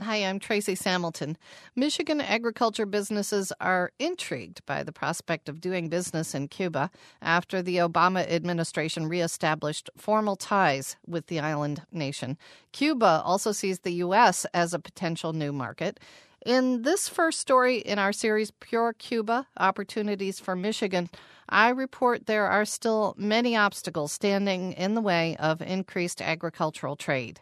Hi, I'm Tracy Samilton. Michigan agriculture businesses are intrigued by the prospect of doing business in Cuba after the Obama administration reestablished formal ties with the island nation. Cuba also sees the U.S. as a potential new market. In this first story in our series, Pure Cuba, Opportunities for Michigan, I report there are still many obstacles standing in the way of increased agricultural trade.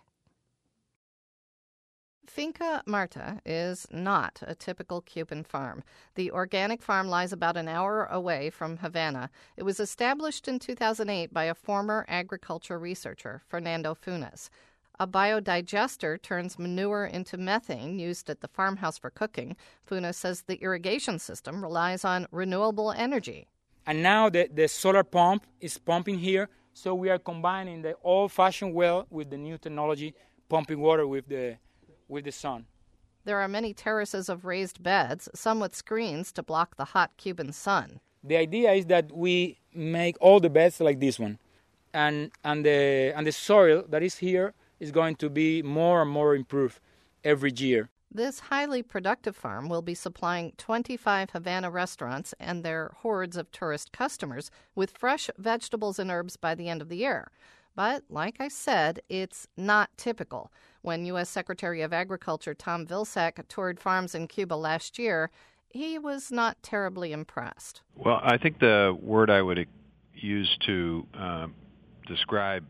Finca Marta is not a typical Cuban farm. The organic farm lies about an hour away from Havana. It was established in 2008 by a former agriculture researcher, Fernando Funes. A biodigester turns manure into methane used at the farmhouse for cooking. Funes says the irrigation system relies on renewable energy. And now the solar pump is pumping here, so we are combining the old-fashioned well with the new technology, pumping water with the sun. There are many terraces of raised beds, some with screens to block the hot Cuban sun. The idea is that we make all the beds like this one, and the soil that is here is going to be more and more improved every year. This highly productive farm will be supplying 25 Havana restaurants and their hordes of tourist customers with fresh vegetables and herbs by the end of the year. But, like I said, it's not typical. When U.S. Secretary of Agriculture Tom Vilsack toured farms in Cuba last year, he was not terribly impressed. Well, I think the word I would use to describe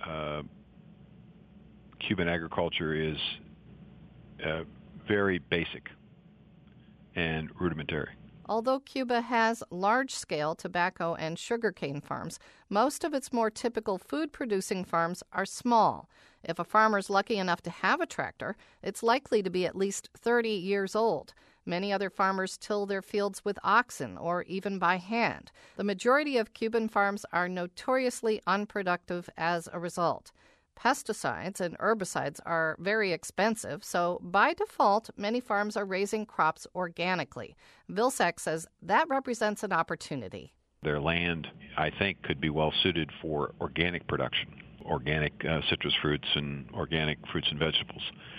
Cuban agriculture is very basic and rudimentary. Although Cuba has large-scale tobacco and sugarcane farms, most of its more typical food-producing farms are small. If a farmer's lucky enough to have a tractor, it's likely to be at least 30 years old. Many other farmers till their fields with oxen or even by hand. The majority of Cuban farms are notoriously unproductive as a result. Pesticides and herbicides are very expensive, so by default, many farms are raising crops organically. Vilsack says that represents an opportunity. Their land, I think, could be well suited for organic production, organic citrus fruits and organic fruits and vegetables,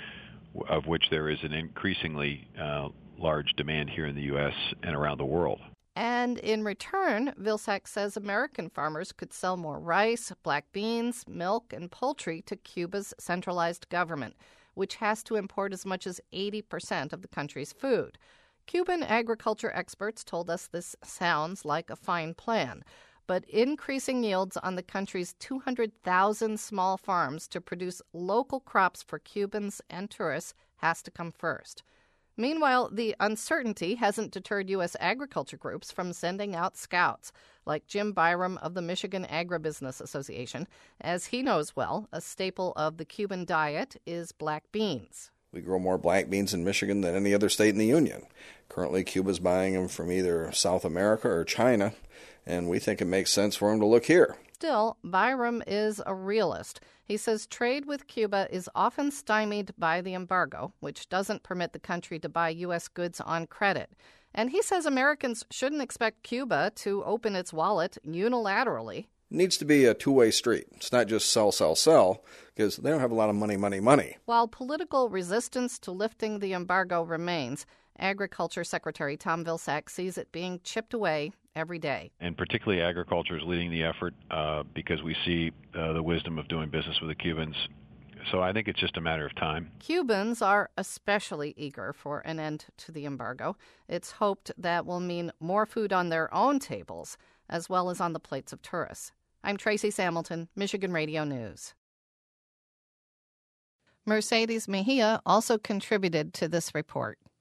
of which there is an increasingly large demand here in the U.S. and around the world. And in return, Vilsack says American farmers could sell more rice, black beans, milk, and poultry to Cuba's centralized government, which has to import as much as 80% of the country's food. Cuban agriculture experts told us this sounds like a fine plan, but increasing yields on the country's 200,000 small farms to produce local crops for Cubans and tourists has to come first. Meanwhile, the uncertainty hasn't deterred U.S. agriculture groups from sending out scouts, like Jim Byram of the Michigan Agribusiness Association. As he knows well, a staple of the Cuban diet is black beans. We grow more black beans in Michigan than any other state in the Union. Currently, Cuba's buying them from either South America or China, and we think it makes sense for them to look here. Still, Byram is a realist. He says trade with Cuba is often stymied by the embargo, which doesn't permit the country to buy U.S. goods on credit. And he says Americans shouldn't expect Cuba to open its wallet unilaterally. It needs to be a two-way street. It's not just sell, because they don't have a lot of money. While political resistance to lifting the embargo remains, Agriculture Secretary Tom Vilsack sees it being chipped away every day. And particularly agriculture is leading the effort because we see the wisdom of doing business with the Cubans. So I think it's just a matter of time. Cubans are especially eager for an end to the embargo. It's hoped that will mean more food on their own tables, as well as on the plates of tourists. I'm Tracy Samilton, Michigan Radio News. Mercedes Mejia also contributed to this report.